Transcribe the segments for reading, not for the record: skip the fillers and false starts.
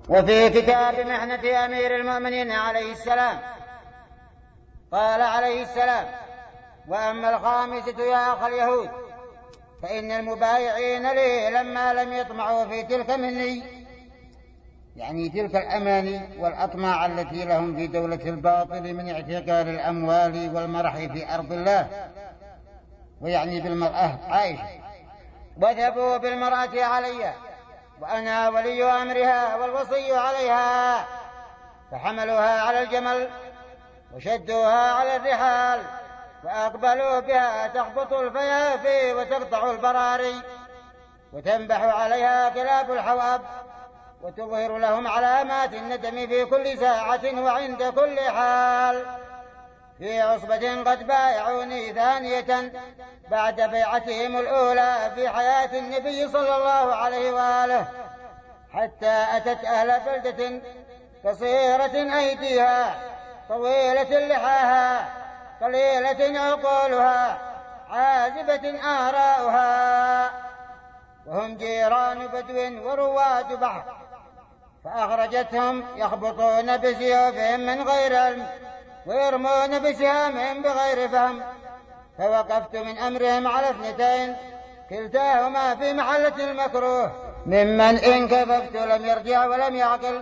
وفي كتاب محنة أمير المؤمنين عليه السلام قال عليه السلام: وأما الخامسة يا أخ اليهود فإن المبايعين لي لما لم يطمعوا في تلك مني، يعني تلك الأماني والأطماع التي لهم في دولة الباطل من اعتقال الأموال والمرح في أرض الله، ويعني بالمرأة عائشة، وذهبوا بالمرأة علي وأنا ولي أمرها والوصي عليها، فحملوها على الجمل وشدوها على الرحال وأقبلوا بها تخبط الفيافي وتقطع البراري وتنبح عليها كلاب الحواب وتظهر لهم علامات الندم في كل ساعة وعند كل حال، في عصبة قد بايعوني ثانية بعد بيعتهم الأولى في حياة النبي صلى الله عليه وآله، حتى أتت أهل بلدة قصيرة أيديها طويلة لحاها قليلة عقولها عازبة آراؤها، وهم جيران بدو ورواد بحر، فأخرجتهم يخبطون بسيوفهم من غير علم ويرمون بسهامهم بغير فهم، فوقفت من أمرهم على اثنتين كلتاهما في محلة المكروه، ممن إن كففت لم يرجع ولم يعقل،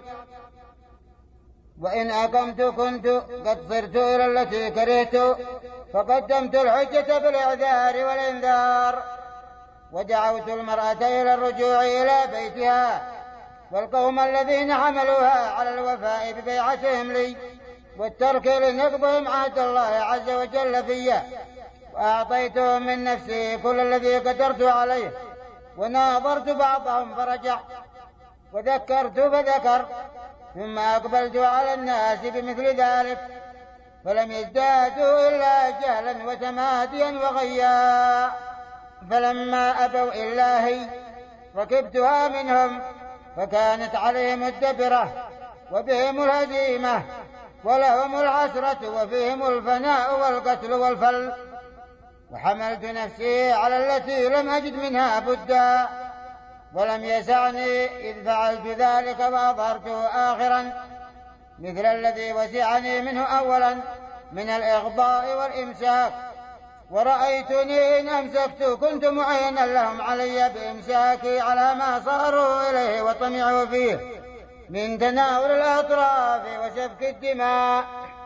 وإن أقمت كنت قد صرت إلى التي كرهت، فقدمت الحجة بالإعذار والإنذار، ودعوت المرأة إلى الرجوع إلى بيتها والقوم الذين حملوها على الوفاء ببيعتهم لي والترك لنقضهم عهد الله عز وجل فيه، وأعطيتهم من نفسي كل الذي قدرت عليه، وناظرت بعضهم فرجع وذكرت فذكر، ثم أقبلت على الناس بمثل ذلك فلم يزدادوا إلا جهلا وتماديا وغيا، فلما أبوا إلا هي ركبتها منهم فكانت عليهم الدبرة وبهم الهزيمة ولهم العسرة وفيهم الفناء والقتل والفل، وحملت نفسي على التي لم أجد منها بدا، ولم يسعني إذ فعلت ذلك وأظهرته آخرا مثل الذي وسعني منه أولا من الإغضاء والإمساك، ورأيتني إن أمسكت كنت معينا لهم علي بإمساكي على ما صاروا إليه وطمعوا فيه من تناول الأطراف وسفك الدماء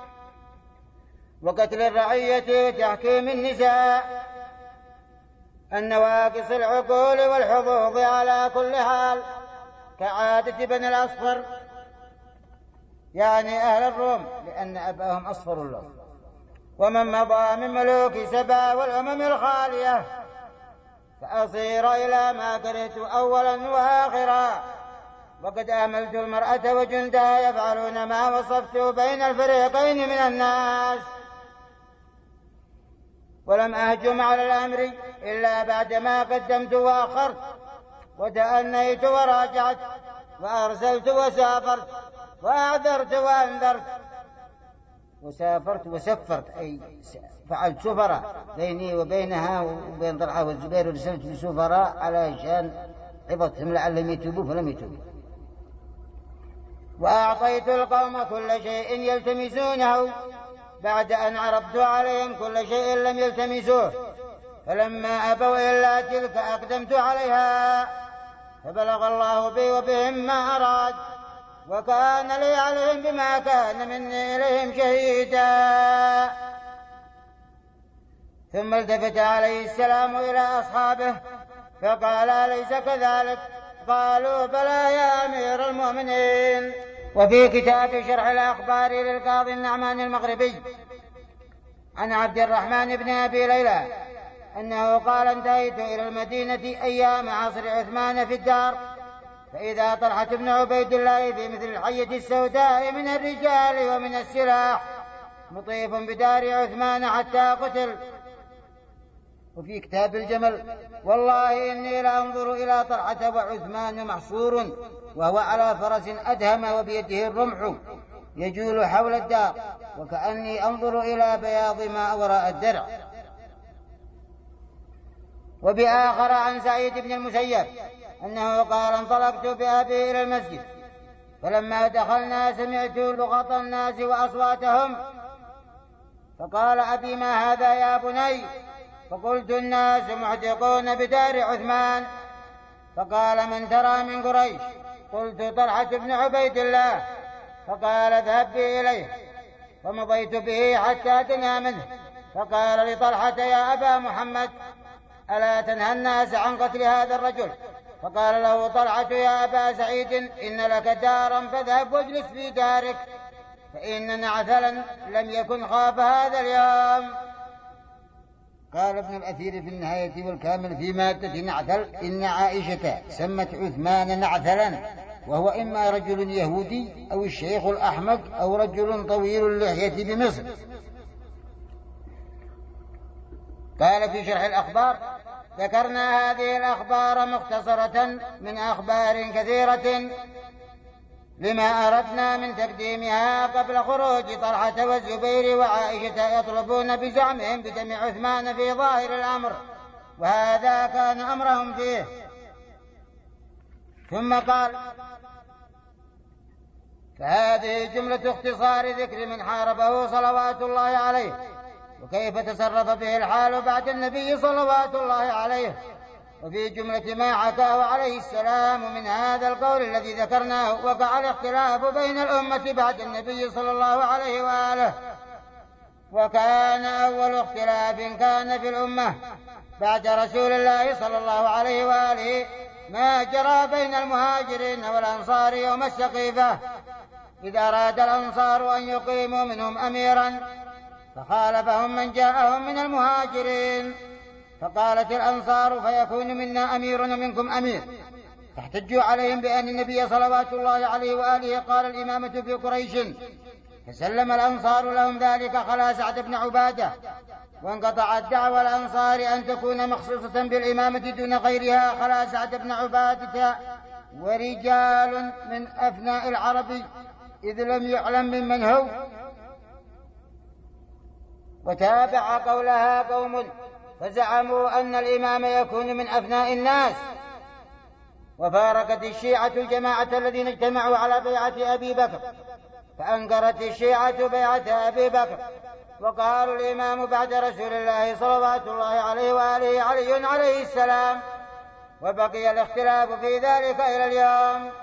وقتل الرعية وتحكيم النساء، النواقص العقول والحظوظ على كل حال كعادة بني الأصفر، يعني أهل الروم لأن أباهم أصفر الله، ومن مضى من ملوك سبا والأمم الخالية، فأصير إلى ما كرهت أولا وآخرا، وقد آملت المرأة وجندها يفعلون ما وصفت بين الفريقين من الناس، ولم أهجم على الأمر إلا بعدما قدمت وأخرت وتأنيت وراجعت وأرسلت وسافرت وأعذرت وأنذرت، وسافرت وسفرت أي فعلت سفراء بيني وبينها وبين طلحة والزبير، ورسلت بسفراء علشان عبطهم لعلهم يتوبوا فلم يتوبوا، وأعطيت القوم كل شيء يلتمسونه بعد أن عرضت عليهم كل شيء لم يلتمسوه، فلما أبوا إلا تلك أقدمت عليها، فبلغ الله بي وبهم ما أراد، وكان لي عليهم بما كان مني إليهم شهيدا. ثم التفت عليه السلام إلى أصحابه فقال: أليس كذلك؟ قالوا: بلى يا أمير المؤمنين. وفي كتاب شرح الأخبار للقاضي النعمان المغربي عن عبد الرحمن بن أبي ليلى أنه قال: انتهيت إلى المدينة أيام عصر عثمان في الدار، فإذا طلحة بن عبيد الله في مثل الحية السوداء من الرجال ومن السلاح مطيف بدار عثمان حتى قتل. وفي كتاب الجمل: والله إني لأنظر إلى طلحة وعثمان محصور وهو على فرس أدهم وبيده الرمح يجول حول الدار، وكأني أنظر إلى بياض ما وراء الدرع. وبآخر عن سعيد بن المسيب أنه قال: انطلقت بأبي إلى المسجد فلما دخلنا سمعت لغط الناس وأصواتهم، فقال أبي ما هذا يا بني؟ فقلت الناس محدقون بدار عثمان. فقال من ترى من قريش؟ قلت طلحة بن عبيد الله. فقال اذهب بي إليه. فمضيت به حتى دنا منه، فقال لطلحة يا أبا محمد ألا تنهى الناس عن قتل هذا الرجل؟ فقال له طلحة يا أبا سعيد إن لك دارا فاذهب واجلس في دارك، فإن نعثلا لم يكن خاف هذا اليوم. قال ابن الأثير في النهاية والكامل في مادة نعثل إن عائشة سمت عثمان نعثلا، وهو إما رجل يهودي أو الشيخ الأحمق أو رجل طويل اللحية بمصر. قال في شرح الأخبار ذكرنا هذه الأخبار مختصرة من أخبار كثيرة لما أردنا من تقديمها قبل خروج طلحة والزبير وعائشة يطلبون بزعمهم بدم عثمان في ظاهر الأمر، وهذا كان أمرهم فيه. ثم قال فهذه جملة اختصار ذكر من حاربه صلوات الله عليه وكيف تصرف به الحال بعد النبي صلوات الله عليه، وفي جملة ما حكاه عليه السلام من هذا القول الذي ذكرناه وقع الاختلاف بين الأمة بعد النبي صلى الله عليه وآله. وكان أول اختلاف كان في الأمة بعد رسول الله صلى الله عليه وآله ما جرى بين المهاجرين والأنصار يوم السقيفة، إذا أراد الأنصار أن يقيموا منهم أميرا فخالفهم من جاءهم من المهاجرين، فقالت الأنصار فيكون منا أمير ومنكم أمير، فاحتجوا عليهم بأن النبي صلوات الله عليه وآله قال الإمامة في قريش، فسلم الأنصار لهم ذلك خلا سعد بن عبادة، وانقطعت دعوى الأنصار أن تكون مخصوصة بالإمامة دون غيرها خلا سعد بن عبادة ورجال من أفناء العرب إذ لم يعلم ممن هو. وتابع قولها قوم فزعموا أن الإمام يكون من أفناء الناس، وفارقت الشيعة الجماعة الذين اجتمعوا على بيعة أبي بكر، فأنكرت الشيعة بيعة أبي بكر وقالوا الإمام بعد رسول الله صلوات الله عليه وآله علي عليه السلام، وبقي الاختلاف في ذلك إلى اليوم.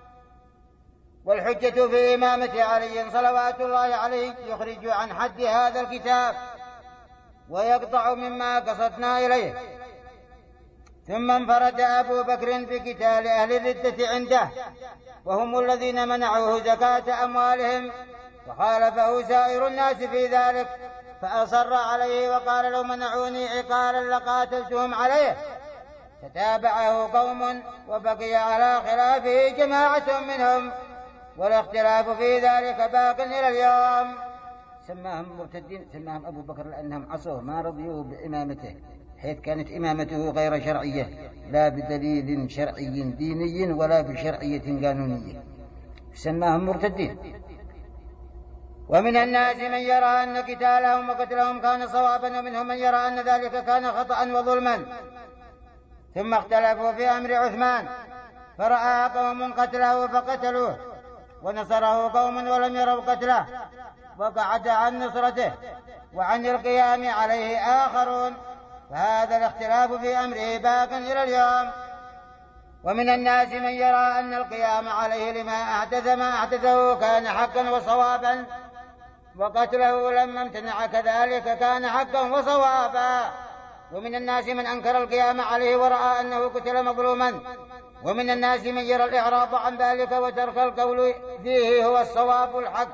والحجة في إمامة علي صلوات الله عليه يخرج عن حد هذا الكتاب ويقطع مما قصدنا إليه. ثم انفرد أبو بكر بقتال أهل الردة عنده، وهم الذين منعوه زكاة أموالهم، وخالفه سائر الناس في ذلك فأصر عليه وقال لو منعوني عقالا لقاتلتهم عليه، فتابعه قوم وبقي على خلافه جماعة منهم، والاختلاف في ذلك باق إلى اليوم. سماهم مرتدين، سماهم أبو بكر لأنهم عصوه ما رضيوا بإمامته، حيث كانت إمامته غير شرعية لا بدليل شرعي ديني ولا بشرعية قانونية، سماهم مرتدين. ومن الناس من يرى أن قتالهم وقتلهم كان صوابا، ومنهم من يرى أن ذلك كان خطأ وظلما. ثم اختلفوا في أمر عثمان، فرأى قوم قتله فقتلوه، ونصره قوم ولم يروا قتله وقعد عن نصرته، وعن القيام عليه آخرون، فهذا الاختلاف في أمره باق إلى اليوم. ومن الناس من يرى أن القيام عليه لما أحدث ما أحدثه كان حقا وصوابا، وقتله لما امتنع كذلك كان حقا وصوابا. ومن الناس من أنكر القيام عليه ورأى أنه قتل مظلوما، ومن الناس من يرى الإعراض عن ذلك وترك القول فيه هو الصواب الحق.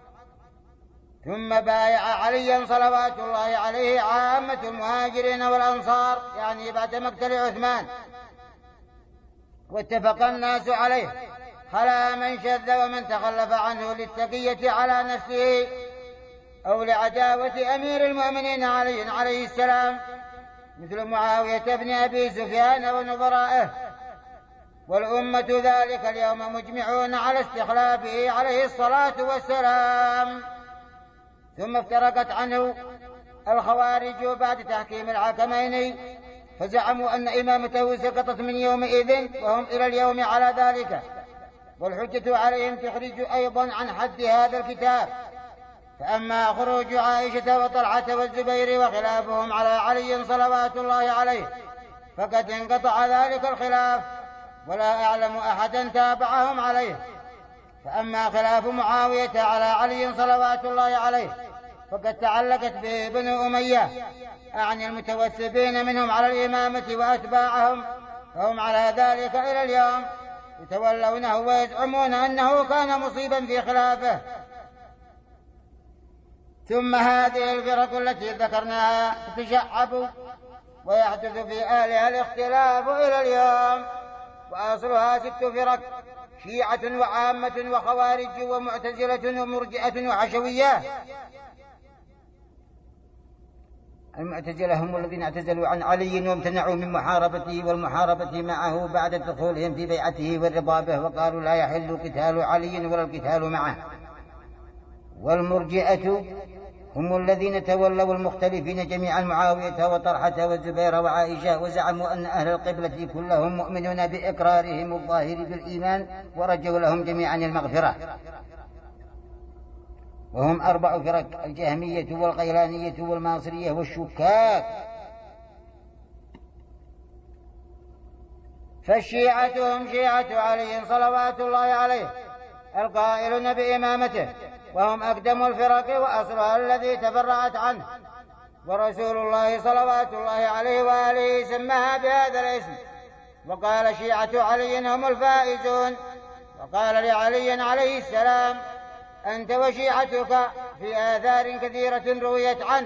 ثم بايع عليا صلوات الله عليه عامة المهاجرين والأنصار، يعني بعد مقتل عثمان، واتفق الناس عليه خلا من شذ ومن تخلف عنه للتقية على نفسه أو لعداوة أمير المؤمنين علي عليه السلام، مثل معاوية بن أبي سفيان ونظرائه. والأمة ذلك اليوم مجمعون على استخلافه عليه الصلاة والسلام. ثم افترقت عنه الخوارج بعد تحكيم الحكمين، فزعموا أن إمامته سقطت من يومئذ، وهم إلى اليوم على ذلك، والحجة عليهم تخرج أيضا عن حد هذا الكتاب. فأما خروج عائشة وطلحة والزبير وخلافهم على علي صلوات الله عليه فقد انقطع ذلك الخلاف، ولا أعلم أحدا تابعهم عليه. فأما خلاف معاوية على علي صلوات الله عليه فقد تعلقت به بنو أمية، أعني المتوسبين منهم على الإمامة وأتباعهم، فهم على ذلك إلى اليوم يتولونه ويزعمون أنه كان مصيبا في خلافه. ثم هذه الفرق التي ذكرناها تتشعب ويحدث في أهلها الاختلاف إلى اليوم، وأصلها 6 فرق: شيعة وعامة وخوارج ومعتزلة ومرجئة وحشوية. المعتزلة هم الذين اعتزلوا عن علي وامتنعوا من محاربته والمحاربة معه بعد دخولهم في بيعته والرضا به، وقالوا لا يحل قتال علي ولا القتال معه. والمرجئة هم الذين تولوا المختلفين جميعا معاوية وطلحة والزبير وعائشة، وزعموا أن أهل القبلة كلهم مؤمنون بإقرارهم الظاهر بالإيمان ورجوا لهم جميعا المغفرة. وهم 4 فرق: الجهمية والغيلانية والماصرية والشكاك. فالشيعة هم شيعة علي صلوات الله عليه القائلون بإمامته، وهم أقدم الفرق وأصلها الذي تفرعت عنه، ورسول الله صلوات الله عليه وآله سماها بهذا الاسم، وقال شيعة علي هم الفائزون، وقال لعلي عليه السلام: أنت وشيعتك، في آثار كثيرة رويت عنه.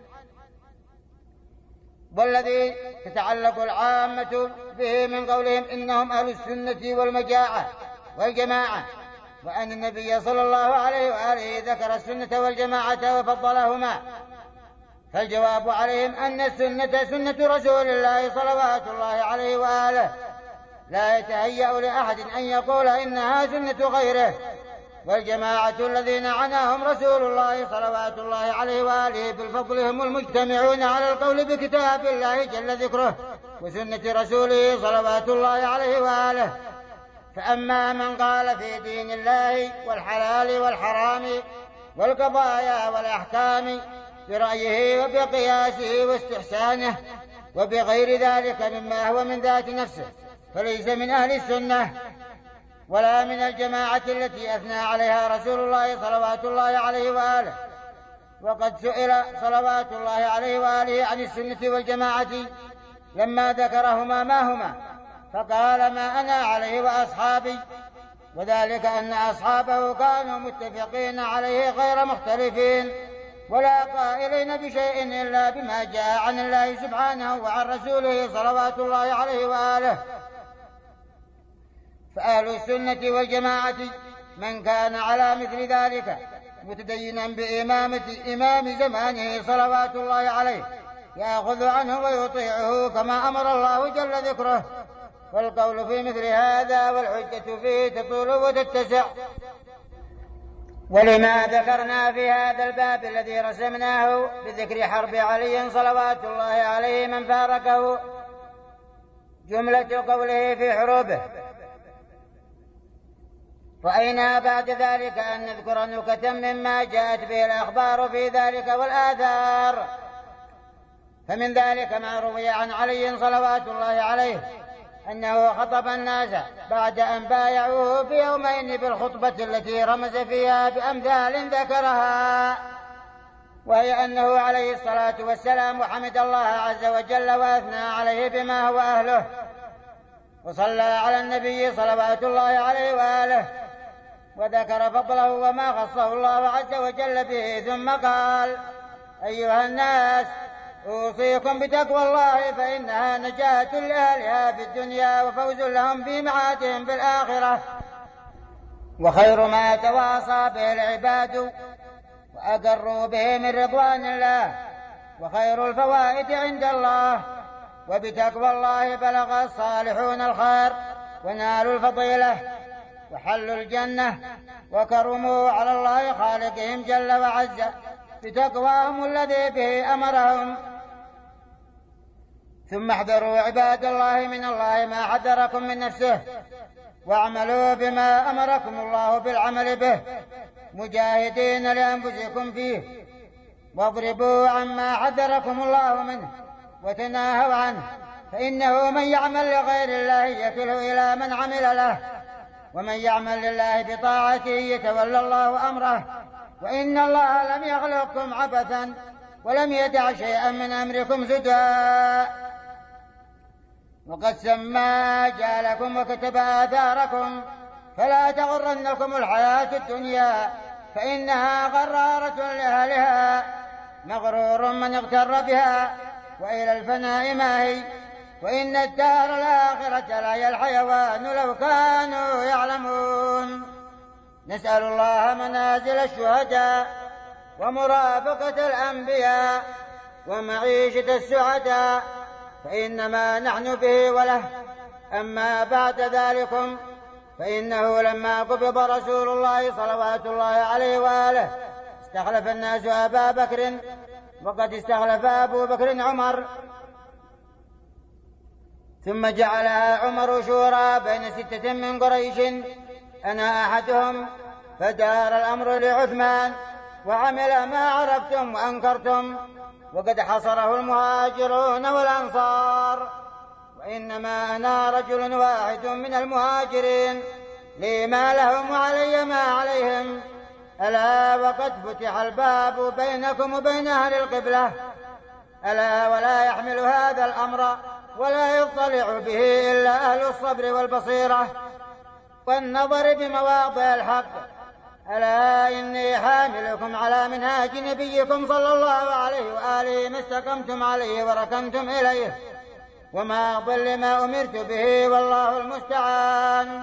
والذي تتعلق العامة به من قولهم إنهم أهل السنة والجماعة، وأن النبي صلى الله عليه وآله ذكر السنة والجماعة وفضلهما. فالجواب عليهم أن السنة سنة رسول الله صلوات الله عليه وآله، لا يتهيأ لأحد أن يقول إنها سنة غيره. والجماعة الذين عناهم رسول الله صلوات الله عليه وآله بالفضل هم المجتمعون على القول بكتاب الله جل ذكره وسنة رسوله صلوات الله عليه وآله. فأما من قال في دين الله والحلال والحرام والقضايا والأحكام برأيه وبقياسه واستحسانه وبغير ذلك مما هو من ذات نفسه، فليس من أهل السنة ولا من الجماعة التي أثنى عليها رسول الله صلوات الله عليه وآله. وقد سئل صلوات الله عليه وآله عن السنة والجماعة لما ذكرهما ما هما، فقال: ما أنا عليه وأصحابي، وذلك أن أصحابه كانوا متفقين عليه غير مختلفين ولا قائلين بشيء إلا بما جاء عن الله سبحانه وعن رسوله صلوات الله عليه وآله. فأهل السنة والجماعة من كان على مثل ذلك متدينا بإمامة إمام زمانه صلوات الله عليه يأخذ عنه ويطيعه كما أمر الله جل ذكره. والقول في مثل هذا والحجة فيه تطول وتتسع. ولما ذكرنا في هذا الباب الذي رسمناه بذكر حرب علي صلوات الله عليه من فارقه جملة قوله في حروبه، رأينا بعد ذلك أن نذكر نكتا مما جاءت به الأخبار في ذلك والآثار. فمن ذلك ما روي عن علي صلوات الله عليه أنه خطب الناس بعد أن بايعوه في يومين بالخطبة التي رمز فيها بأمثال ذكرها، وهي أنه عليه الصلاة والسلام حمد الله عز وجل وأثنى عليه بما هو أهله، وصلى على النبي صلوات الله عليه وآله، وذكر فضله وما خصه الله عز وجل به، ثم قال: أيها الناس، أوصيكم بتقوى الله، فإنها نجاة لأهلها في الدنيا وفوز لهم في معادهم في الآخرة، وخير ما تواصى به العباد وأقروا به من رضوان الله، وخير الفوائد عند الله. وبتقوى الله بلغ الصالحون الخير ونالوا الفضيلة وحلوا الجنة وكرموا على الله خالقهم جل وعز بتقواهم الذي به أمرهم. ثم احذروا عباد الله من الله ما حذركم من نفسه، واعملوا بما أمركم الله بالعمل به مجاهدين لأنفسكم فيه، واضربوا عما حذركم الله منه وتناهوا عنه، فإنه من يعمل لغير الله يكله إلى من عمل له، ومن يعمل لله بطاعته يتولى الله أمره، وإن الله لم يخلقكم عبثا ولم يدع شيئا من أمركم سدى، وقد سمى جعلكم وكتب آثاركم، فلا تغرنكم الحياة الدنيا فإنها غرارة لأهلها، مغرور من اغتر بها، وإلى الفناء ماهي، وإن الدار الآخرة لهي الحيوان لو كانوا يعلمون. نسأل الله منازل الشهداء ومرافقة الأنبياء ومعيشة السعداء، فإنما نحن به وله. أما بعد ذلكم فإنه لما قبض رسول الله صلوات الله عليه وآله استخلف الناس أبا بكر، وقد استخلف أبو بكر عمر، ثم جعلها عمر شورى بين 6 من قريش أنا أحدهم، فدار الأمر لعثمان وعمل ما عرفتم وأنكرتم، وقد حصره المهاجرون والأنصار، وإنما أنا رجل واحد من المهاجرين لي ما لهم وعلي ما عليهم، ألا وقد فتح الباب بينكم وبين أهل القبلة، ألا ولا يحمل هذا الأمر ولا يطلع به إلا أهل الصبر والبصيرة والنظر بمواضع الحق. ألا إني حاملكم على منهاج نبيكم صلى الله عليه وآله ما استقمتم عليه وركنتم إليه، وما ضل ما أمرت به والله المستعان.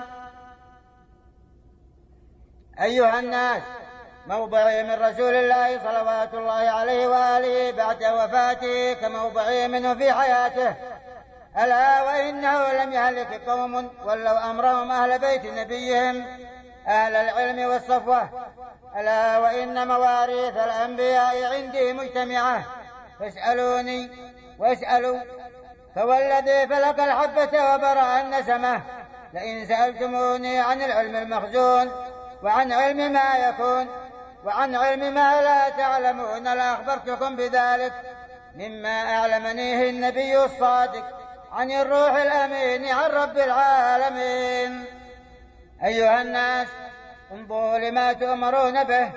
أيها الناس، موضعي من رسول الله صلوات الله عليه وآله بعد وفاته كموضعي منه في حياته، ألا وإنه لم يهلك قوم ولوا أمرهم أهل بيت نبيهم أهل العلم والصفوة، ألا وإن مواريث الأنبياء عندي مجتمعة، فاسألوني واسألوا، فوالذي فلق الحبة وبرأ النسمة لئن سألتموني عن العلم المخزون وعن علم ما يكون وعن علم ما لا تعلمون لأخبرتكم بذلك مما أعلمنيه النبي الصادق عن الروح الأمين عن رب العالمين. أيها الناس، انظروا لما تؤمرون به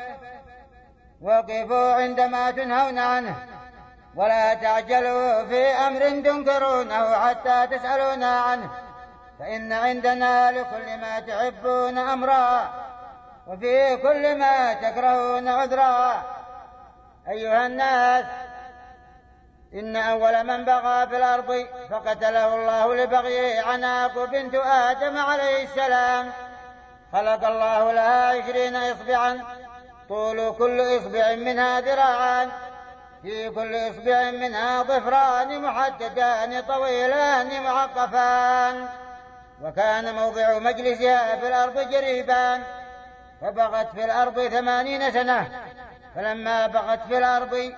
وقفوا عندما تنهون عنه، ولا تعجلوا في أمر تنكرونه حتى تسألون عنه، فإن عندنا لكل ما تحبون أمرا وفي كل ما تكرهون عذرا. أيها الناس، إن أول من بغى في الأرض فقتله الله لبغيه عناق بنت آدم عليه السلام، خلق الله لها 20 إصبعا، طول كل إصبع منها ذراعان، في كل إصبع منها ضفران محددان طويلان معقفان، وكان موضع مجلسها في الأرض جريبان، فبغت في الأرض 80 سنة، فلما بغت في الأرض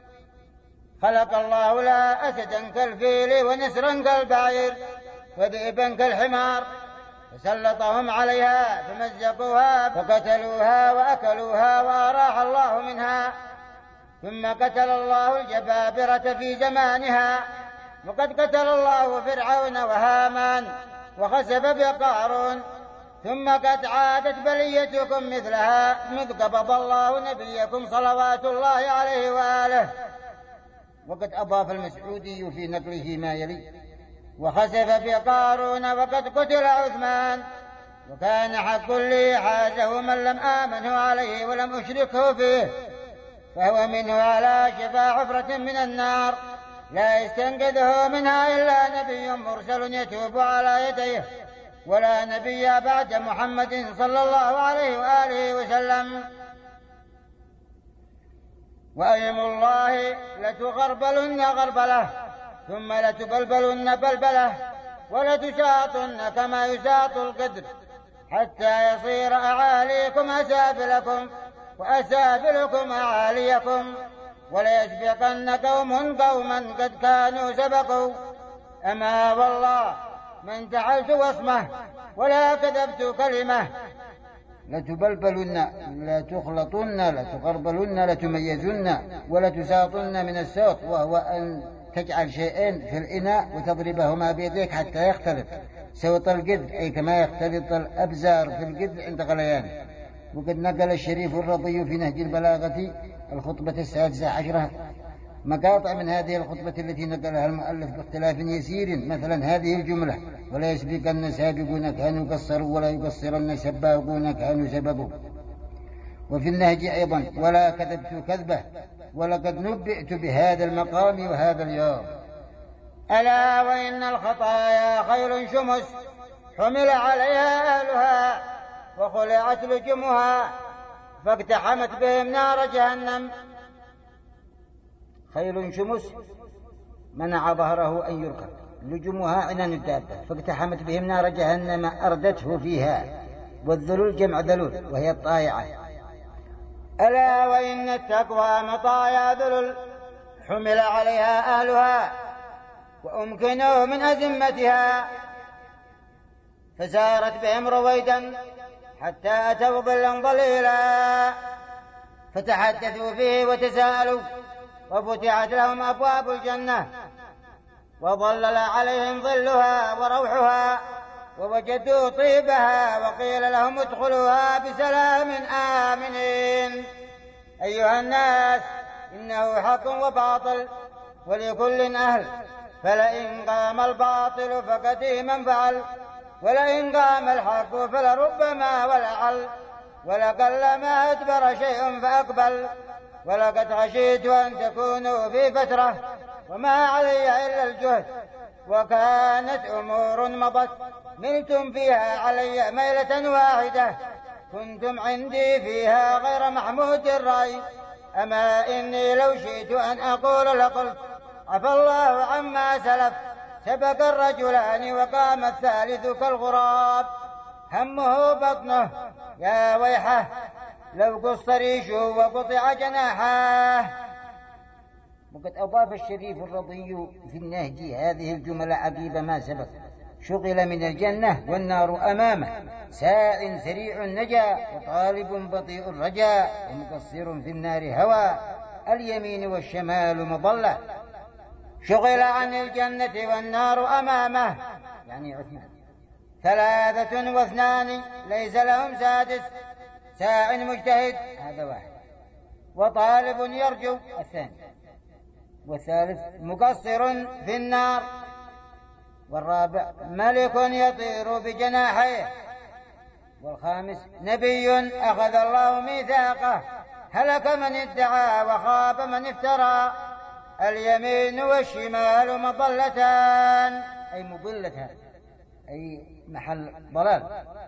خلق الله لها أسدا كالفيل ونسرا كالبعير وذئبا كالحمار، فسلطهم عليها فمزقوها فقتلوها وأكلوها وأراح الله منها. ثم قتل الله الجبابرة في زمانها، وقد قتل الله فرعون وهامان وخسف بقارون، ثم قد عادت بليتكم مثلها مذ قبض الله نبيكم صلوات الله عليه وآله. وقد أضاف المسعودي في نقله ما يلي: وخسف بقارون وقد قتل عثمان، وكان حق لي حازه من لم آمنه عليه ولم أشركه فيه، فهو منه على شفا حفرة من النار لا يستنقذه منها إلا نبي مرسل يتوب على يديه، ولا نبي بعد محمد صلى الله عليه وآله وسلم. وأيم الله لتغربلن غربله ثم لتبلبلن بلبله ولتشاطن كما يشاط القدر، حتى يصير أعاليكم أسافلكم وأسافلكم أعاليكم، وليسبقن قوم قوما قد كانوا سبقوا. أما والله ما انتحلت وصمه ولا كذبت كلمة. لتبلبلن لتخلطن لتغربلن لتميزن ولتساطن من السوط، وهو أن تجعل شيئين في الإناء وتضربهما بيديك حتى يختلط سوط القدر، أي كما يختلط الأبزار في القدر عند غليانه. وقد نقل الشريف الرضي في نهج البلاغة الخطبة 16 مقاطع من هذه الخطبة التي نقلها المؤلف باختلاف يسير، مثلا هذه الجملة: ولا يسبقن سابقون كانوا قصروا ولا يقصرن سباقون كانوا سبقوا. وفي النهج أيضا: ولا كذبت كذبة ولقد نبئت بهذا المقام وهذا اليوم. ألا وإن الخطايا خيل شمس حمل عليها أهلها وخلعت لجمها فاقتحمت بهم نار جهنم. خيل شمس منع ظهره أن يركب، لجمها عنان الدابة، فاقتحمت بهم نار جهنم أردته فيها. والذلول جمع ذلول وهي الطائعة. ألا وإن التقوى مطايا ذلل حمل عليها أهلها وأمكنوا من أزمتها فسارت بهم رويدا حتى أتوا ظلا ظليلا فتحدثوا فيه وتساءلوا، وفتحت لهم أبواب الجنة وظلل عليهم ظلها وروحها ووجدوا طيبها وقيل لهم ادخلوها بسلام آمنين. أيها الناس، إنه حق وباطل ولكل أهل، فلئن قام الباطل فقديما فعل، ولئن قام الحق فلربما ولعل، ولقلما أدبر شيء فأقبل. ولقد خشيت أن تكونوا في فترة وما علي إلا الجهد، وكانت أمور مضت ملتم فيها علي ميلة واحدة، كنتم عندي فيها غير محمود الرأي. أما إني لو شئت أن أقول لقلت عفى الله عما سلف، سبق الرجلان وقام الثالث كالغراب، همه بطنه يا ويحه لو قص ريشه وقطع جناحاه. وقد أضاف الشريف الرضي في النهج هذه الجمل عقيب ما سبق: شغل من الجنة والنار أمامه، ساع سريع النجا وطالب بطيء الرجاء، ومقصر في النار هوى، اليمين والشمال مضلة. شغل عن الجنة والنار أمامه يعني عثمان، 3 و2 ليس لهم سادس، ساع مجتهد هذا واحد، وطالب يرجو الثاني، والثالث مقصر في النار، والرابع ملك يطير بجناحيه، والخامس نبي أخذ الله ميثاقه، هلك من ادعى وخاب من افترى، اليمين والشمال مضلتان أي مضلتان أي محل ضلال،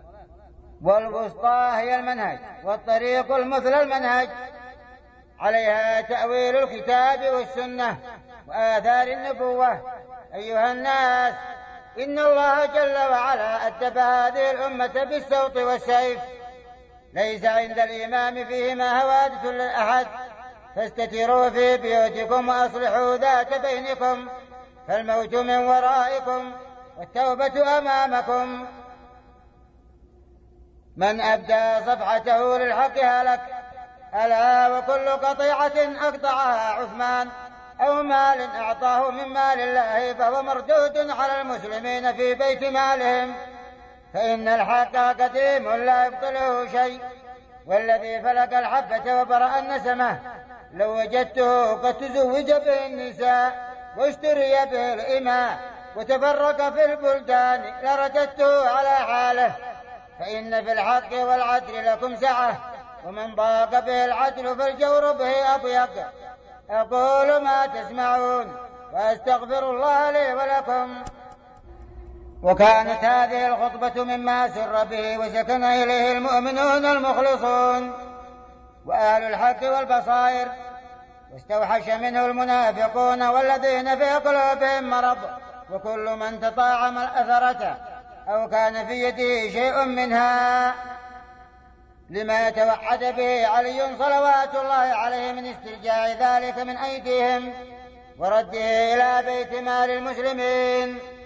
والوسطى هي المنهج، والطريق المثل المنهج، عليها تأويل الكتاب والسنة وآثار النبوة. أيها الناس، إن الله جل وعلا أدب هذه الأمة بالصوت والسيف، ليس عند الإمام فيهما هوادث للأحد، فاستتروا في بيوتكم وأصلحوا ذات بينكم، فالموت من ورائكم والتوبة أمامكم. من أبدى صفحته للحق هلك، ألا وكل قطيعة أقطعها عثمان أو مال أعطاه من مال الله فهو مردود على المسلمين في بيت مالهم، فإن الحق قديم لا يبطله شيء، والذي فلق الحبة وبرأ النسمة لو وجدته قد تزوج به النساء واشتري به الإماء وتفرق في البلدان لرددته على حاله، فإن في الحق والعدل لكم سعة، ومن ضاق به العدل فالجور به أضيق. أقول ما تسمعون وأستغفر الله لي ولكم. وكانت هذه الخطبة مما سر به وسكن إليه المؤمنون المخلصون وأهل الحق والبصائر، واستوحش منه المنافقون والذين في قلوبهم مرض، وكل من تطاعم الأثرة أو كان في يده شيء منها، لما يتوحد به علي صلوات الله عليه من استرجاع ذلك من أيديهم ورده إلى بيت مال المسلمين.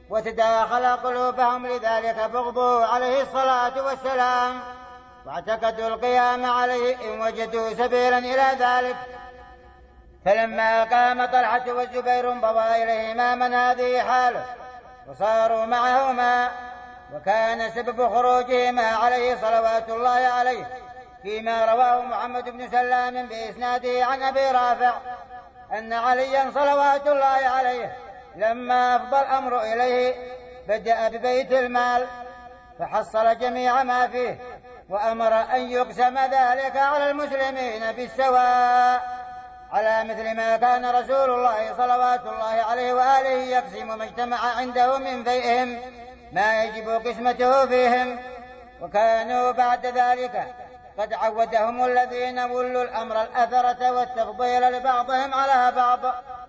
وتداخل قلوبهم، لذلك بغضوا عليه الصلاة والسلام واعتقدوا القيام عليه إن وجدوا سبيلا إلى ذلك. فلما قام طلحة والزبير انبضى إليهما من هذه حاله وصاروا معهما، وكان سبب خروجهما عليه صلوات الله عليه فيما رواه محمد بن سلام بإسناده عن أبي رافع أن عليا صلوات الله عليه لما أفضى الأمر إليه بدأ ببيت المال فحصل جميع ما فيه، وأمر أن يقسم ذلك على المسلمين بالسواء، على مثل ما كان رسول الله صلوات الله عليه وآله يقسم ما اجتمع عنده من فيئهم ما يجب قسمته فيهم. وكانوا بعد ذلك قد عودهم الذين ولوا الأمر الأثرة والتفضيل لبعضهم على بعض.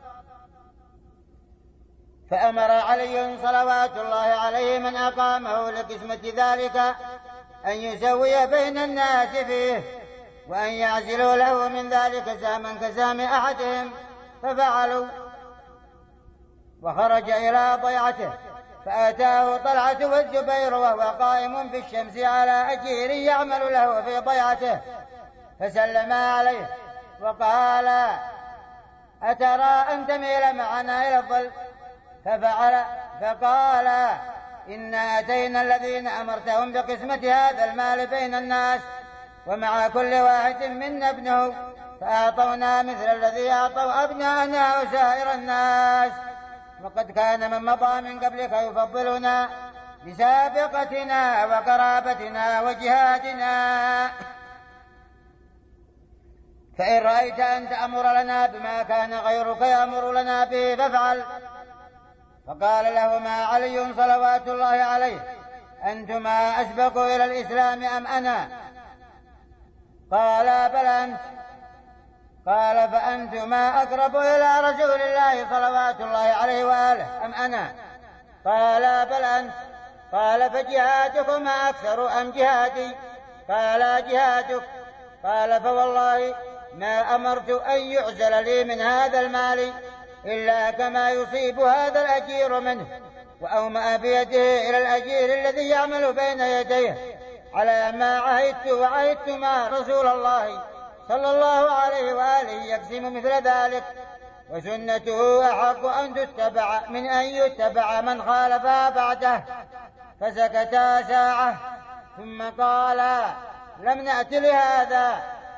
فأمر علي صلوات الله عليه من أقامه لقسمة ذلك أن يسوي بين الناس فيه، وأن يعزلوا له من ذلك سهما كسهم أحدهم، ففعلوا وخرج إلى ضيعته، فأتاه طلحة والزبير وهو قائم في الشمس على أجير يعمل له في ضيعته، فسلما عليه وقال: أترى أن تميل معنا إلى الظل؟ ففعل، فقال: إنا أتينا الذين أمرتهم بقسمة هذا المال بين الناس، ومع كل واحد منا ابنه، فأعطونا مثل الذي أعطوا أبناءنا وسائر الناس، وقد كان من مضى من قبلك يفضلنا بسابقتنا وقرابتنا وجهادنا، فإن رأيت أن تأمر لنا بما كان غيرك يأمر لنا به فافعل. فقال لهما علي صلوات الله عليه: أنتما أسبق إلى الإسلام أم أنا؟ قال: بل أنت. قال: فأنتما أقرب إلى رسول الله صلوات الله عليه وآله أم أنا؟ قال: بل أنت. قال: فجهادكما أكثر أم جهادي؟ قال: جهادك. قال: فوالله ما أمرت أن يعزل لي من هذا المال إلا كما يصيب هذا الأجير منه. وأومأ بيده إلى الأجير الذي يعمل بين يديه على ما عهدت وعهدت مع رسول الله صلى الله عليه وآله يقسم مثل ذلك، وسنته أحق أن تتبع من أن يتبع من خالفها بعده. فسكتا ساعة ثم قال: لم نأت لهذا،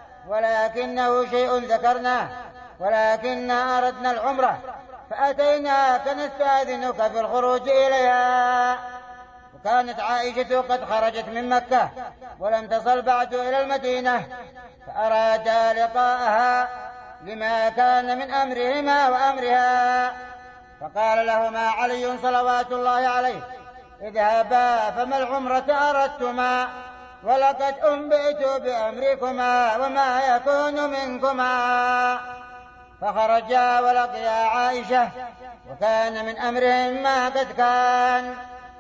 ولكنه شيء ذكرناه، ولكننا أردنا العمرة فأتيناك نستأذنك في الخروج إليها. وكانت عائشة قد خرجت من مكة ولم تصل بعد إلى المدينة، فأرادا لقاءها لما كان من أمرهما وأمرها، فقال لهما علي صلوات الله عليه: اذهبا فما العمرة أردتما، ولقد أنبئت بأمركما وما يكون منكما. فخرجا ولقيا عائشة، وكان من أمرهم ما قد كان.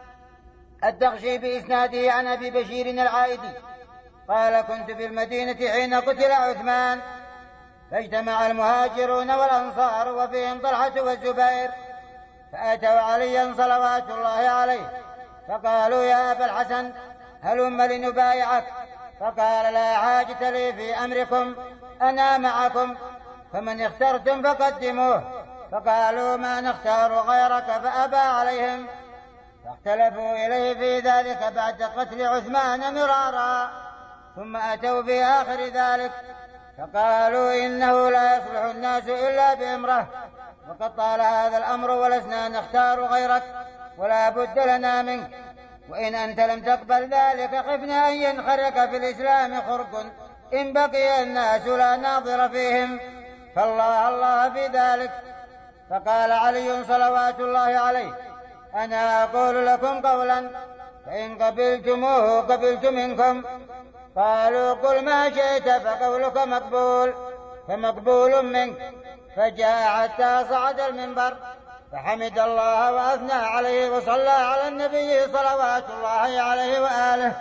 الدغشي بإسناده عن أبي بشير العائدي قال: كنت في المدينة حين قتل عثمان، فاجتمع المهاجرون والأنصار وفيهم طلحة والزبير، فأتوا عليا صلوات الله عليه فقالوا: يا أبا الحسن هلم لنبايعك. فقال: لا حاجة لي في أمركم، أنا معكم، فمن اخترتم فقدموه. فقالوا: ما نختار غيرك، فأبى عليهم، فاختلفوا إليه في ذلك بعد قتل عثمان مرارا. ثم أتوا في آخر ذلك فقالوا: إنه لا يصلح الناس إلا بأمره، وقد طال هذا الأمر ولسنا نختار غيرك، ولا بد لنا منك، وإن أنت لم تقبل ذلك خفنا أن ينخرق في الإسلام خرق إن بقي الناس لا ناظر فيهم، فالله الله في ذلك. فقال علي صلوات الله عليه: أنا أقول لكم قولا، فإن قبلتموه قبلت منكم. قالوا: قل ما شئت، فقولك مقبول، فمقبول منك. فجاء حتى صعد المنبر فحمد الله وأثنى عليه وصلى على النبي صلوات الله عليه وآله،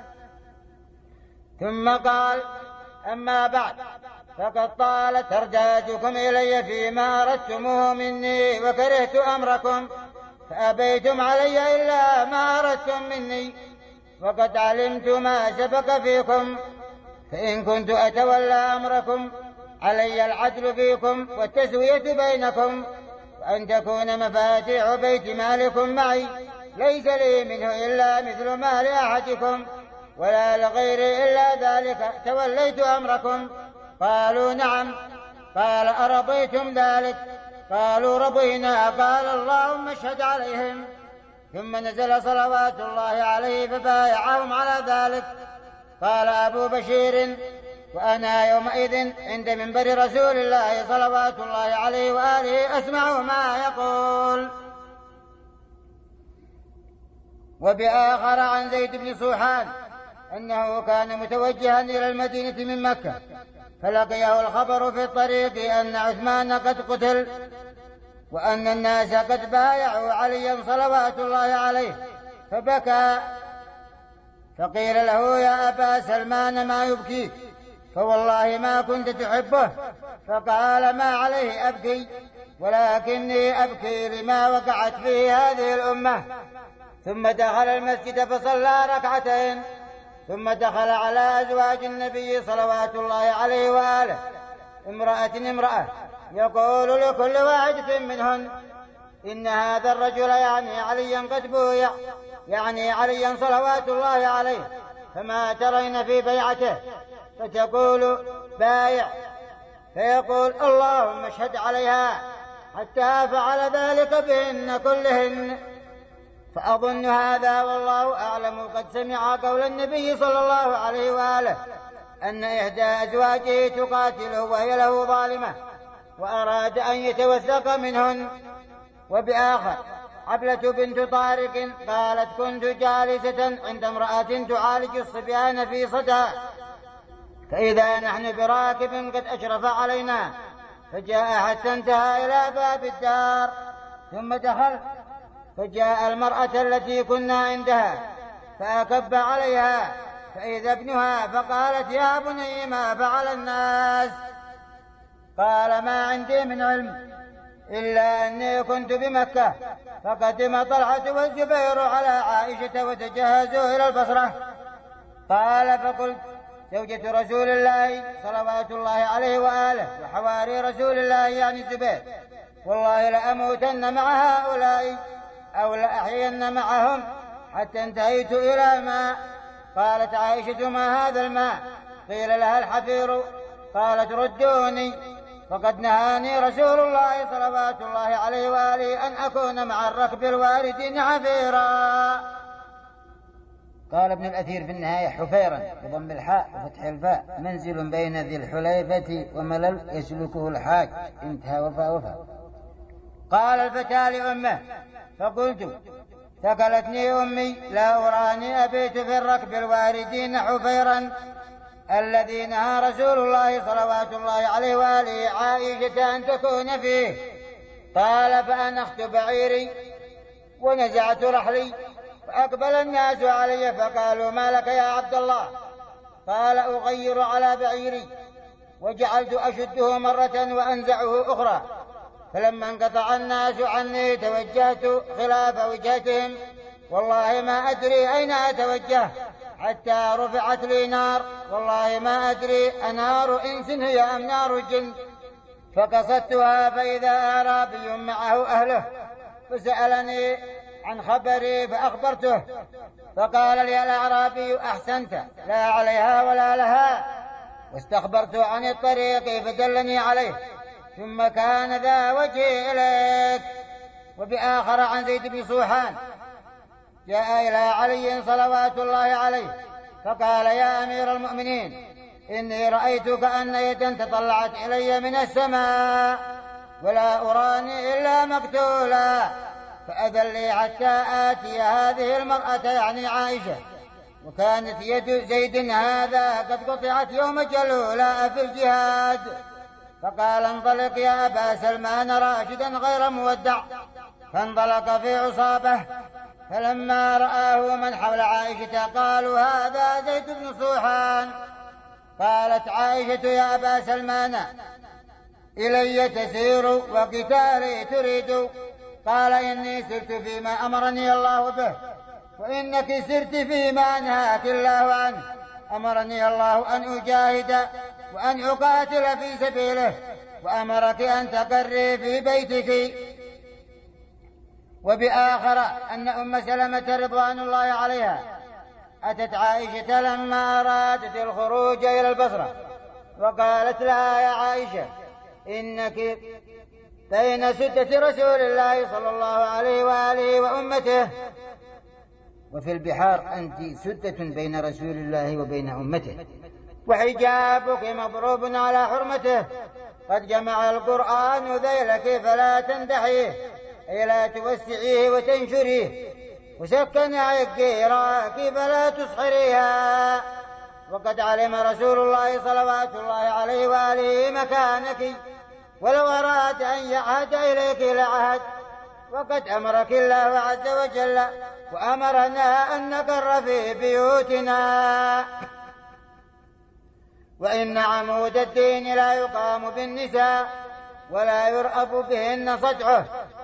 ثم قال: أما بعد، فقد طالت تردادكم إلي فيما أردتموه مني وكرهت أمركم، فأبيتم علي إلا ما أردتم مني، وقد علمت ما سبق فيكم، فإن كنت أتولى أمركم علي العدل فيكم والتسوية بينكم، وأن تكون مفاتيح بيت مالكم معي، ليس لي منه إلا مثل ما لأحدكم ولا لغيري إلا ذلك، توليت أمركم. قالوا نعم. قال أرضيتم ذلك؟ قالوا رضينا. قال اللهم اشهد عليهم. ثم نزل صلوات الله عليه فبايعهم على ذلك. قال أبو بشير: وأنا يومئذ عند منبر رسول الله صلوات الله عليه وآله أسمع ما يقول. وبآخر عن زيد بن صوحان أنه كان متوجها إلى المدينة من مكة، فلقيه الخبر في الطريق أن عثمان قد قتل، وأن الناس قد بايعوا عليا صلوات الله عليه، فبكى. فقيل له: يا أبا سلمان ما يبكيك؟ فوالله ما كنت تحبه. فقال: ما عليه أبكي، ولكني أبكي لما وقعت فيه هذه الأمة. ثم دخل المسجد فصلى ركعتين، ثم دخل على أزواج النبي صلوات الله عليه وآله امرأة يقول لكل واحدة منهن: إن هذا الرجل يعني عليا قد بويع، يعني عليا صلوات الله عليه، فما ترين في بيعته؟ فتقول: بايع. فيقول: اللهم اشهد عليها، حتى فعل ذلك بهن كلهن. فأظن هذا والله أعلم قد سمع قول النبي صلى الله عليه وآله أن إحدى أزواجه تقاتله وهي له ظالمة، وأراد أن يتوثق منهن. وبآخر حبلة بنت طارق قالت: كنت جالسة عند امرأة تعالج الصبيان في صدها، فإذا نحن براكب قد أشرف علينا، فجاء حتى انتهى إلى باب الدار، ثم دخل فجاء المرأة التي كنا عندها فأكب عليها، فإذا ابنها، فقالت: يا بني ما فعل الناس؟ قال: ما عندي من علم إلا أني كنت بمكة، فقدم طلحة والزبير على عائشة وتجهزوا إلى البصرة. قال: فقلت: زوجة رسول الله صلوات الله عليه وآله وحواري رسول الله يعني الزبير، والله لأموتن مع هؤلاء أو لأحين معهم، حتى انتهيت إلى ماء. قالت عائشة: ما هذا الماء؟ قيل لها: الحفير. قالت: ردوني، فقد نهاني رسول الله صلوات الله عليه وآله أن أكون مع الركب الواردين حفيرا. قال ابن الأثير في النهاية: حفيرا بضم الحاء وفتح الفاء، منزل بين ذي الحليفة وملل يسلكه الحاج. انتهى وفاء. قال الفتى لأمه: فقلت: ثقلتني أمي، لا أراني أبيت في الركب الواردين حفيرا الذي نهى رسول الله صلوات الله عليه وآله عائشة أن تكون فيه. قال: فأنخت بعيري ونزعت رحلي، فأقبل الناس علي فقالوا: ما لك يا عبد الله؟ قال: أغير على بعيري، وجعلت أشده مرة وأنزعه أخرى، فلما انقطع الناس عني توجهت خلاف وجهتهم، والله ما أدري أين أتوجه، حتى رفعت لي نار، والله ما أدري أنار إنس هي أم نار جن، فقصدتها فإذا أعرابي معه أهله، فسألني عن خبري فأخبرته، فقال لي الأعرابي: أحسنت، لا عليها ولا لها. واستخبرت عن الطريق فدلني عليه، ثم كان ذا وجهي إليك. وبآخر عن زيد بن صوحان جاء إلى علي صلوات الله عليه فقال: يا أمير المؤمنين، إني رأيت كأن يدا تطلعت إلي من السماء، ولا أراني إلا مقتولا، فأذن لي حتى آتي هذه المرأة يعني عائشة. وكانت يد زيد هذا قد قطعت يوم جلولا في الجهاد. فقال: انطلق يا أبا سلمان راشدا غير مودع. فانطلق في عصابه، فلما رآه من حول عائشة قالوا: هذا زيد بن صوحان. قالت عائشة: يا أبا سلمان، إلي تسير وقتالي تريد، قال إني سرت فيما أمرني الله به، وإنك سرت فيما أنهاك الله عنه. أمرني الله أن أجاهد وأن أقاتل في سبيله، وأمرك أن تقري في بيتك. وبآخر أن أم سلمة رضوان الله عليها أتت عائشة لما أرادت الخروج إلى البصرة، وقالت لها: يا عائشة، إنك بين سدة رسول الله صلى الله عليه وآله وأمته، وفي البحار أنت سدة بين رسول الله وبين أمته، وحجابك مضروب على حرمته. قد جمع القرآن ذيلك فلا تندحيه، أي لا توسعيه وتنشريه، وسكن عقيراك فلا تصحريها. وقد علم رسول الله صلوات الله عليه وآله مكانك، ولو أراد أن يعهد إليك لعهد. وقد أمرك الله عز وجل وأمرنا أن نقر في بيوتنا. وإن عمود الدين لا يقام بالنساء ولا يرأب بهن صدعه،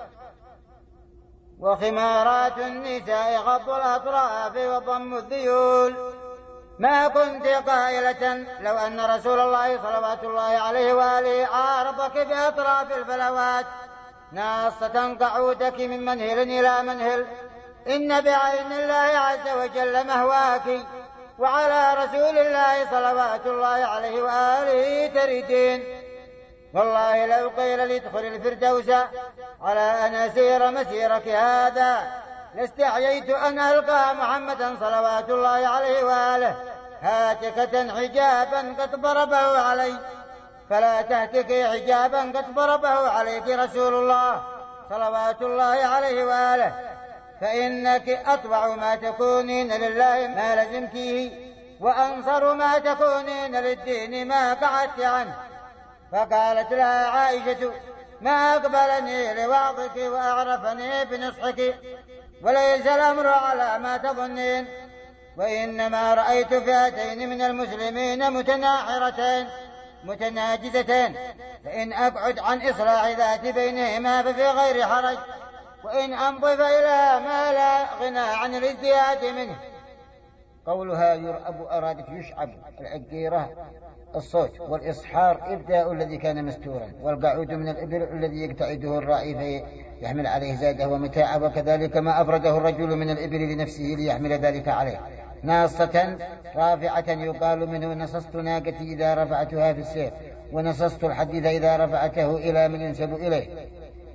وخمارات النساء غض الأطراف وضم الذيول. ما كنت قائلة لو أن رسول الله صلوات الله عليه وآله عارضك بأطراف الفلوات ناصة قعودك من منهل إلى منهل، إن بعين الله عز وجل مهواك، وعلى رسول الله صلوات الله عليه وآله تردين. والله لو قيل لي ادخل الفردوس على أن أسير مسيرك هذا لاستحييت أن ألقى محمدا صلوات الله عليه وآله هاتكة حجابا قد ضربه علي، فلا تهتكي حجابا قد ضربه عليك رسول الله صلوات الله عليه وآله، فإنك أطبع ما تكونين لله ما لزمتيه، وأنصر ما تكونين للدين ما قعدت عنه. فقالت لها عائشة: ما أقبلني لوعظك وأعرفني بنصحك، وليس الأمر على ما تظنين، وإنما رأيت فئتين من المسلمين متناحرتين متناجزتين، فإن أبعد عن إصلاح ذات بينهما ففي غير حرج، وإن أنضف إلى ما لا غنى عن الازدياد منه. قولها يرأب أرادت يشعب، العقيرة الصوت، والإصحار إبداء الذي كان مستورا، والقعود من الإبل الذي يقتعده الراعي فيحمل عليه زاده ومتاعه، وكذلك ما أبرده الرجل من الإبل لنفسه ليحمل ذلك عليه. ناصة رافعة يقال منه نصصت ناقتي إذا رفعتها في السيف، ونصصت الحديد إذا رفعته إلى من ينسب إليه.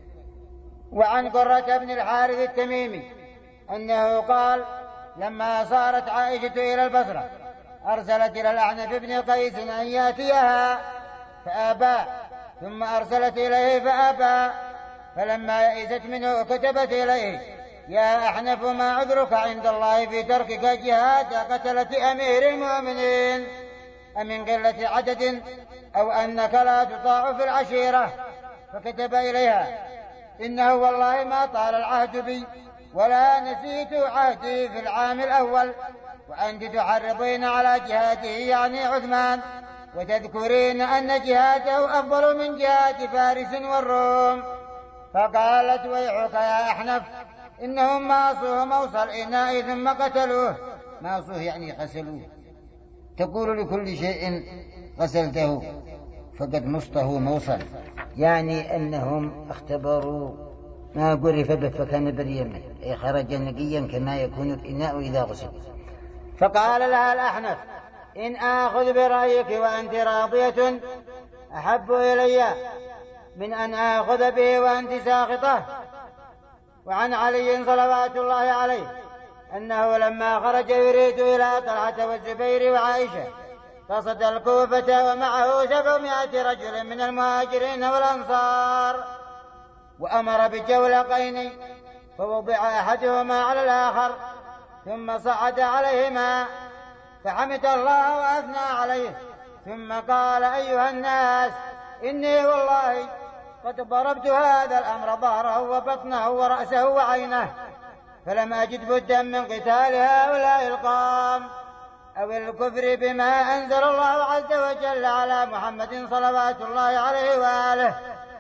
وعن قرة بن الحارث التميمي أنه قال: لما صارت عائشة إلى البصرة أرسلت إلى الأعنف بن قيس أن يأتيها فأبى، ثم أرسلت إليه فأبى، فلما يئست منه كتبت إليه: يا أحنف، ما عذرك عند الله في تركك جهاد قتلة أمير المؤمنين؟ أمن قلة عدد أو أنك لا تطاع في العشيرة؟ فكتب إليها: إنه والله ما طال العهد بي ولا نسيت عهدي في العام الأول، وأنت تحرضين على جهاده يعني عثمان، وتذكرين أن جهاده أفضل من جهاد فارس والروم. فقالت: ويحك يا أحنف، إنهم ماصوه موصى الإناء ثم قتلوه. ماصوه يعني غسلوه. تقول لكل شيء غسلته فقد مصته موصل، يعني أنهم اختبروا ما قرف به فكان بريا منه، أي خرج نقيا كما يكون الإناء إذا غسل. فقال لها الأحنف: إن آخذ برأيك وأنت راضية أحب إلي من أن آخذ به وأنت ساخطة. وعن علي صلوات الله عليه أنه لما خرج يريد إلى طلحة والزبير وعائشة قصد الكوفة ومعه 700 رجل من المهاجرين والأنصار، وأمر بجولقين، فوضع أحدهما على الآخر ثم صعد عليهما فحمد الله وأثنى عليه، ثم قال: أيها الناس، إني والله قد ضربت هذا الأمر ظهره وبطنه ورأسه وعينه، فلم أجد بدا من قتال هؤلاء القوم أو الكفر بما أنزل الله عز وجل على محمد صلوات الله عليه وآله.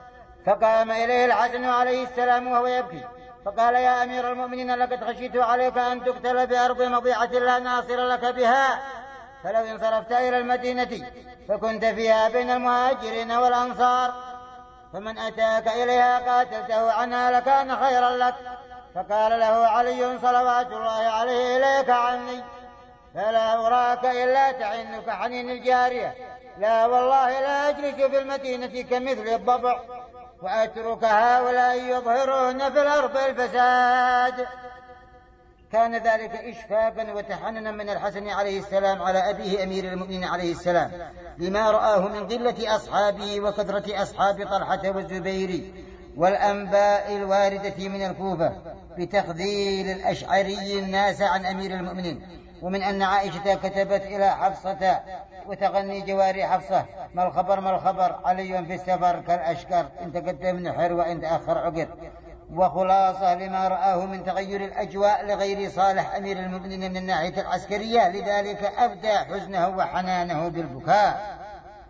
فقام إليه الحسن عليه السلام وهو يبكي فقال يا أمير المؤمنين لقد خشيت عليك أن تقتل بأرض مضيعة لا ناصر لك بها، فلو انصرفت إلى المدينة فكنت فيها بين المهاجرين والأنصار فمن أتاك إليها قاتلته عنها لكان خيرا لك. فقال له علي صلوات الله عليه إليك عني، فلا أراك إلا تعن كحنين الجارية، لا والله لا أجلس في المدينة كمثل الضبع وأترك هؤلاء يظهرون في الأرض الفساد. كان ذلك إشفاقا وتحننا من الحسن عليه السلام على أبيه أمير المؤمنين عليه السلام لما رآه من قلة أصحابه وكثرة أصحاب طلحة والزبير والأنباء الواردة من الكوفة بتخذيل الأشعري الناس عن أمير المؤمنين، ومن أن عائشة كتبت إلى حفصة وتغني جواري حفصة ما الخبر علي في السفر كالأشكر إن تقدم نحر وإن تأخر عقر. وخلاصة لما رآه من تغير الأجواء لغير صالح أمير المؤمنين من الناحية العسكرية، لذلك أبدى حزنه وحنانه بالبكاء.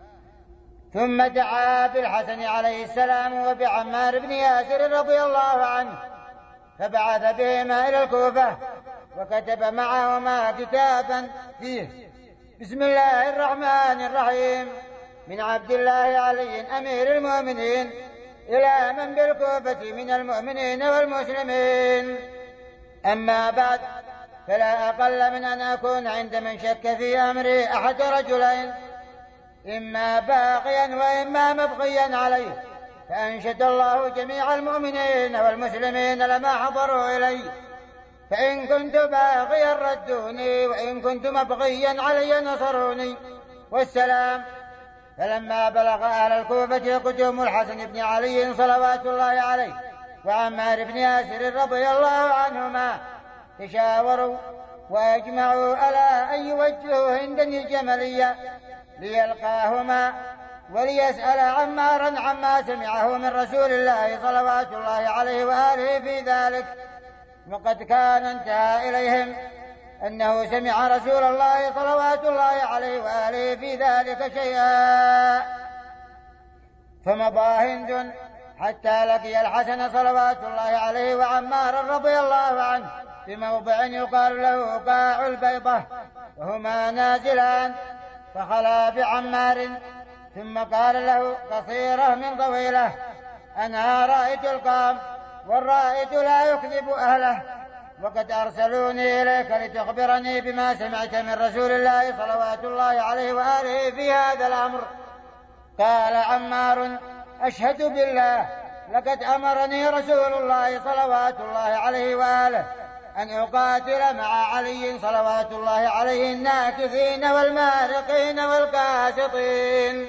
ثم دعا بالحسن عليه السلام وبعمار بن ياسر رضي الله عنه فبعث بهما إلى الكوفة وكتب معهما كتابا فيه بسم الله الرحمن الرحيم من عبد الله علي أمير المؤمنين إلى من بالكوفة من المؤمنين والمسلمين، أما بعد فلا أقل من أن أكون عند من شك في أمري أحد رجلين إما باقيا وإما مبقيا عليه، فأنشد الله جميع المؤمنين والمسلمين لما حضروا إلي، فإن كنت باقيا ردوني وإن كنت مبقيا علي نصروني والسلام. فلما بلغ أهل الكوفة قدوم الحسن بن علي صلوات الله عليه وعمار بن ياسر رضي الله عنهما تشاوروا وأجمعوا على أن يوجهوا هندا الجملية ليلقاهما وليسأل عمارا عما سمعه من رسول الله صلوات الله عليه وآله في ذلك، وقد كان انتهى إليهم أنه سمع رسول الله صلوات الله عليه وآله في ذلك شيئا. فمضى هند حتى لقي الحسن صلوات الله عليه وعمار رضي الله عنه في موضع يقال له قاع البيضة وهما نازلان، فخلا بعمار ثم قال له قصيرة من طويلة أنا رأيت القام والرائد لا يكذب أهله، وقد أرسلوني إليك لتخبرني بما سمعت من رسول الله صلوات الله عليه وآله في هذا الأمر. قال عمار أشهد بالله لقد أمرني رسول الله صلوات الله عليه وآله أن أقاتل مع علي صلوات الله عليه الناكثين والمارقين والقاسطين.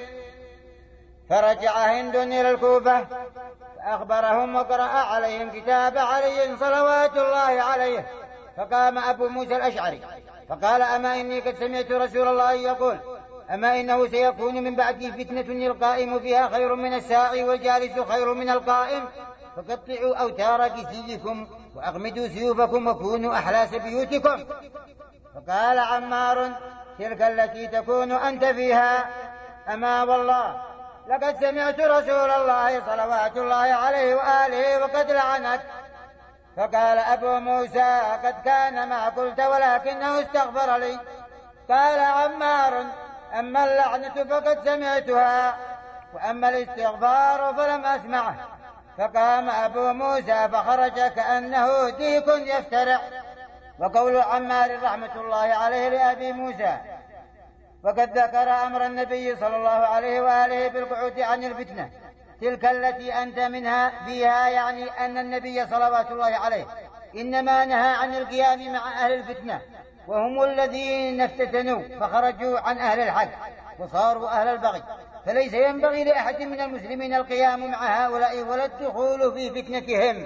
فرجع هند إلى الكوفة فأخبرهم وقرأ عليهم كتاب علي صلوات الله عليه، فقام أبو موسى الأشعري فقال أما إني قد سمعت رسول الله يقول أما إنه سيكون من بعده فتنة القائم فيها خير من الساعي والجالس خير من القائم، فقطعوا أوتار جسيكم وأغمدوا سيوفكم وكونوا أحلاس بيوتكم. فقال عمار تلك التي تكون أنت فيها، أما والله لقد سمعت رسول الله صلوات الله عليه وآله وقد لعنك. فقال أبو موسى قد كان ما قلت ولكنه استغفر لي. قال عمار أما اللعنة فقد سمعتها وأما الاستغفار فلم أسمعه. فقام أبو موسى فخرج كأنه ديك يفترع. وقول عمار رحمة الله عليه لأبي موسى وقد ذكر أمر النبي صلى الله عليه وآله بالقعود عن الفتنة تلك التي أنت منها فيها، يعني أن النبي صلوات الله عليه إنما نهى عن القيام مع أهل الفتنة وهم الذين افتتنوا فخرجوا عن أهل الحق وصاروا أهل البغي، فليس ينبغي لأحد من المسلمين القيام مع هؤلاء ولا الدخول في فتنتهم.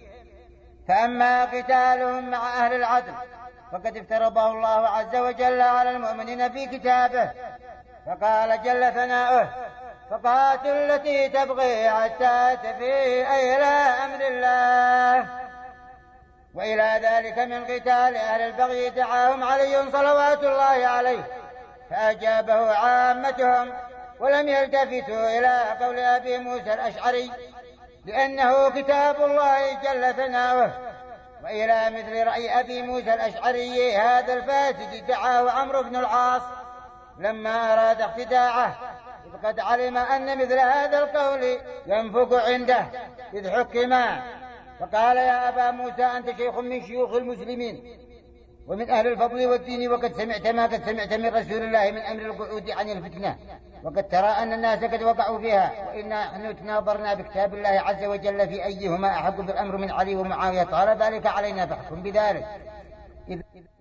فأما قتالهم مع أهل العدل فقد افترضه الله عز وجل على المؤمنين في كتابه، فقال جل ثناؤه فقاتل التي تبغي حتى تفيء إلى أمر الله. وإلى ذلك من قتال أهل البغي دعاهم علي صلوات الله عليه فأجابه عامتهم ولم يلتفتوا إلى قول أبي موسى الأشعري لأنه كتاب الله جل ثناؤه. وإلى مثل رأي أبي موسى الأشعري هذا الفاسد دعاه عمرو بن العاص لما أراد اخداعه، إذ قد علم أن مثل هذا القول ينفق عنده إذ حكما، فقال يا أبا موسى أنت شيخ من شيوخ المسلمين ومن أهل الفضل والدين، وقد سمعت ما قد سمعت من رسول الله من أمر القعود عن الفتنة، وقد ترى أن الناس قد وقعوا فيها، وإنا نحن تناظرنا بكتاب الله عز وجل في أيهما أحق بالأمر من علي ومعاوية، قال ذلك علينا فاحكم بذلك.